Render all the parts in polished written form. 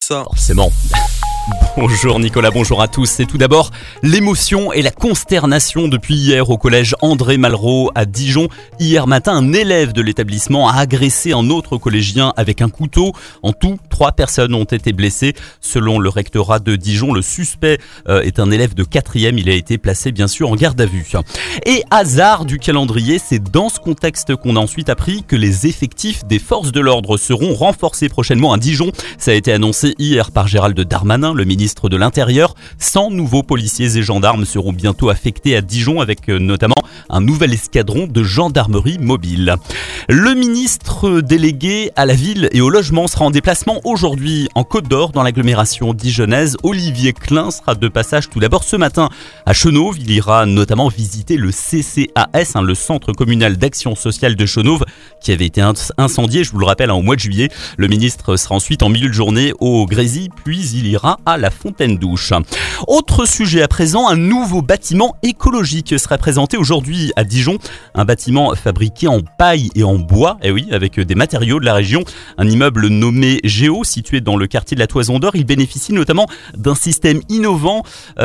tous. Forcément. Bonjour Nicolas, bonjour à tous. Et tout d'abord, l'émotion et la consternation depuis hier au collège André Malraux à Dijon. Hier matin, un élève de l'établissement a agressé un autre collégien avec un couteau. En tout, 3 personnes ont été blessées. Selon le rectorat de Dijon, le suspect est un élève de 4e. Il a été placé bien sûr en garde à vue. Et hasard du calendrier, c'est dans ce contexte qu'on a ensuite appris que les effectifs des forces de l'ordre seront renforcés prochainement à Dijon. Ça a été annoncé hier par Gérald Darmanin, le ministre de l'Intérieur. 100 nouveaux policiers et gendarmes seront bientôt affectés à Dijon avec notamment un nouvel escadron de gendarmerie mobile. Le ministre délégué à la ville et au logement sera en déplacement aujourd'hui en Côte d'Or dans l'agglomération dijonnaise. Olivier Klein sera de passage tout d'abord ce matin à Chenôve. Il ira notamment visiter le CCAS, le centre communal d'action sociale de Chenôve, qui avait été incendié, je vous le rappelle, au mois de juillet. Le ministre sera ensuite en milieu de journée au Grésy, puis il ira à la Fontaine-Douche. Autre sujet à présent, un nouveau bâtiment écologique sera présenté aujourd'hui à Dijon. Un bâtiment fabriqué en paille et en bois, avec des matériaux de la région. Un immeuble nommé Géo, situé dans le quartier de la Toison d'Or. Il bénéficie notamment d'un système innovant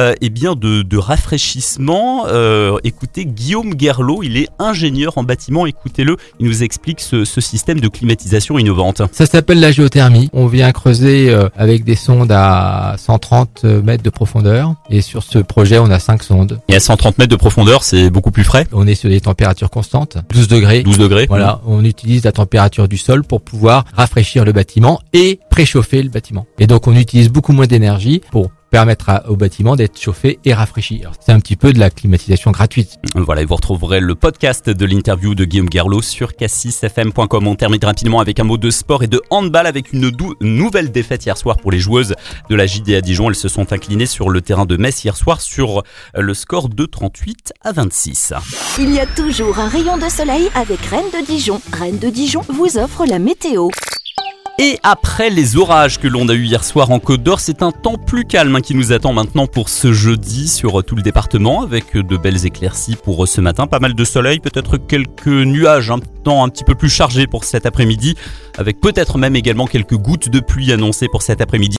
de rafraîchissement. Écoutez, Guillaume Gerlot, il est ingénieur en bâtiment. Écoutez-le, il nous explique ce système de climatisation innovante. Ça s'appelle la géothermie. On vient creuser avec des sondes à 130 mètres de profondeur. Et sur ce projet, on a 5 sondes. Et à 130 mètres de profondeur, c'est beaucoup plus frais. On est sur des températures constantes, 12 degrés. 12 degrés. Voilà, on utilise la température du sol pour pouvoir rafraîchir le bâtiment et préchauffer le bâtiment. Et donc, on utilise beaucoup moins d'énergie pour permettre au bâtiment d'être chauffé et rafraîchi. Alors, c'est un petit peu de la climatisation gratuite. Voilà, et vous retrouverez le podcast de l'interview de Guillaume Gerlot sur cassisfm.com. On termine rapidement avec un mot de sport et de handball avec une nouvelle défaite hier soir pour les joueuses de la JD à Dijon. Elles se sont inclinées sur le terrain de Metz hier soir sur le score de 38-26. Il y a toujours un rayon de soleil avec Rennes de Dijon. Rennes de Dijon vous offre la météo. Et après les orages que l'on a eu hier soir en Côte d'Or, c'est un temps plus calme qui nous attend maintenant pour ce jeudi sur tout le département avec de belles éclaircies pour ce matin. Pas mal de soleil, peut-être quelques nuages, un temps un petit peu plus chargé pour cet après-midi avec peut-être même également quelques gouttes de pluie annoncées pour cet après-midi.